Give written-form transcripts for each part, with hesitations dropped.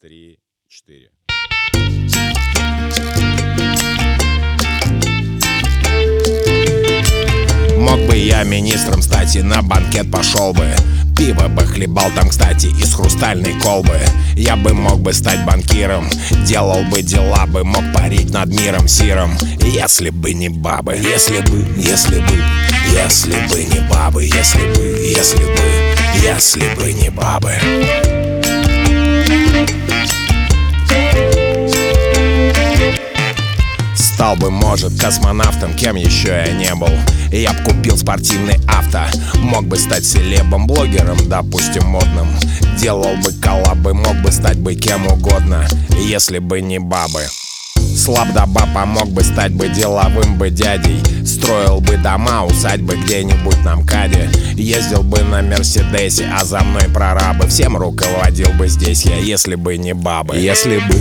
3, 4. Мог бы я министром стать и на банкет пошел бы. Пиво бы хлебал там, кстати, из хрустальной колбы. Я бы мог бы стать банкиром, делал бы дела бы, мог парить над миром сиром. Если бы не бабы, если бы не бабы, если бы не бабы. Стал бы, может, космонавтом, кем еще я не был. Я б купил спортивный авто, мог бы стать селебом, блогером, допустим, модным. Делал бы коллабы, мог бы стать бы кем угодно, если бы не бабы. Слаб да баба, мог бы стать бы деловым бы дядей. Строил бы дома, усадьбы где-нибудь на МКАДе. Ездил бы на Мерседесе, а за мной прорабы. Всем руководил бы здесь я, если бы не бабы. Если бы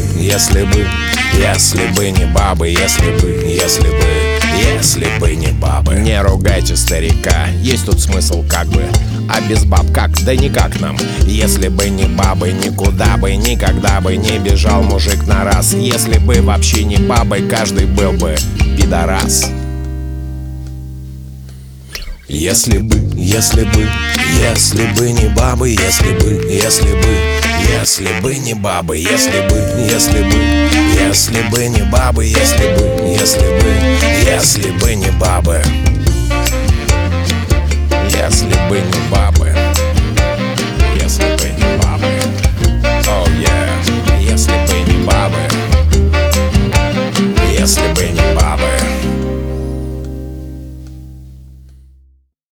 не бабы, если бы не бабы. Не ругайте старика, есть тут смысл как бы. А без баб как? Да никак нам. Если бы не бабы, никуда бы, никогда бы не бежал мужик на раз. Если бы вообще не бабы, каждый был бы пидорас. Если бы не бабы, если бы не бабы, если бы не бабы, если бы не бабы.